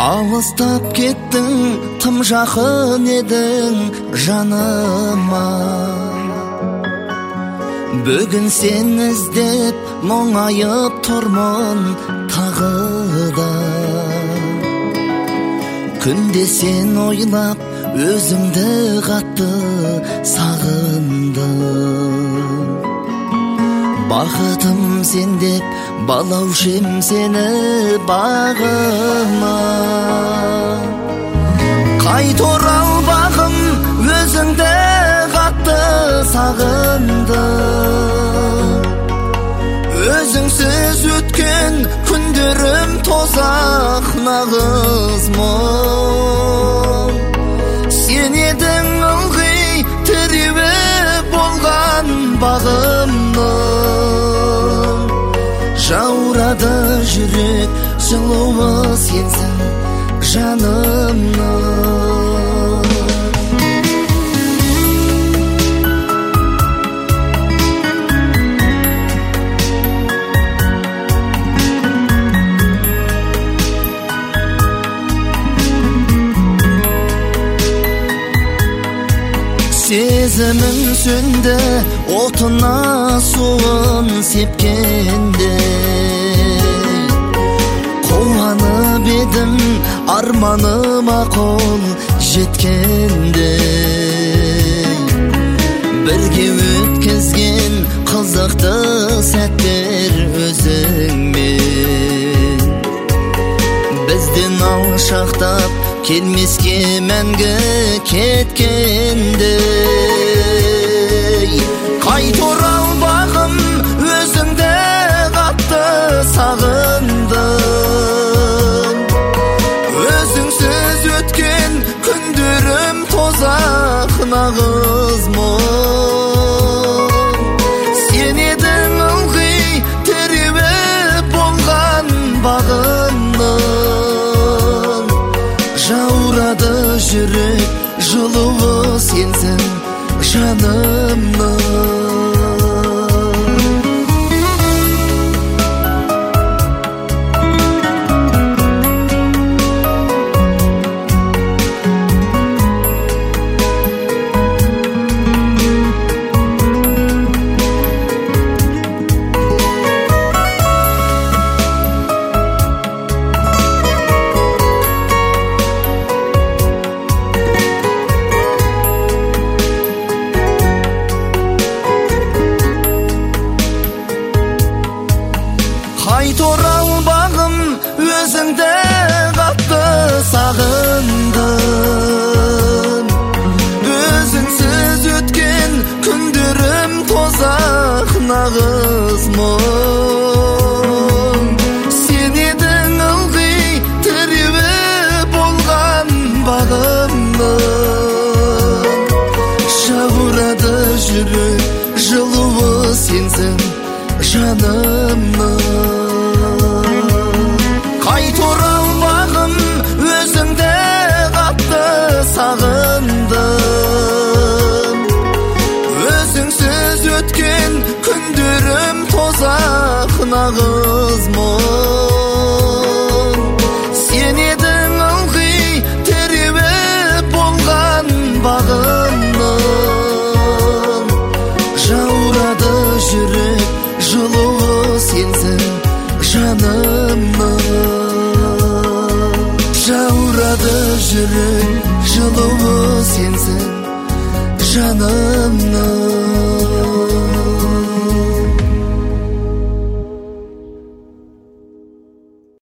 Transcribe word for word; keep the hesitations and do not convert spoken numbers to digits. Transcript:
Алыстап кеттің, тым жақын едің жаныма. Бүгін сен іздеп мұңайып тұрмын тағы да. Күнде сен ойлап өзіңді қатты сағындым. Бақытым сен деп балаушым сені бағыма. Қайт орал бағым, өзіңді қатты сағындым. Өзіңсіз өткен күндерім тозақ нағыз мұң. Сен едің ылғи тіреуі болған бағымның. Жаурады жүрек, жылуы сенсің жанымның. Сезімің сөнді, отына суын сепкендей. Қуанып едім, арманыма қол жеткендей. Бірге өткізген қызықты сәттер өзіңмен. Бізден алшақтап келмеске мәңгі кеткендей. Қайт орал бағым, өзіңді қатты сағындым. Өзіңсіз өткен күндерім тозақ нағыз мұң. Сен едің ылғи тіреуі болған бағымның. Жаурады жүрек, жылуы сенсің жанымның. Қайт орал бағым, өзіңді қатты сағындым. Өзіңсіз өткен күндерім тозақ нағыз мұң. Сен едің ылғи тіреуі болған бағымның. Жаурады жүрек, жылуы сенсің жанымның. Қайт орал бағым, өзіңді қатты сағындым. Өзіңсіз өткен күндерім тозақ нағыз мұң. Сен едің ылғи тіреуі болған бағымның. Жаурады жүрек, жылуы сенсің жанымның. Жаурады жүрек, жылуы сенсің жанымның.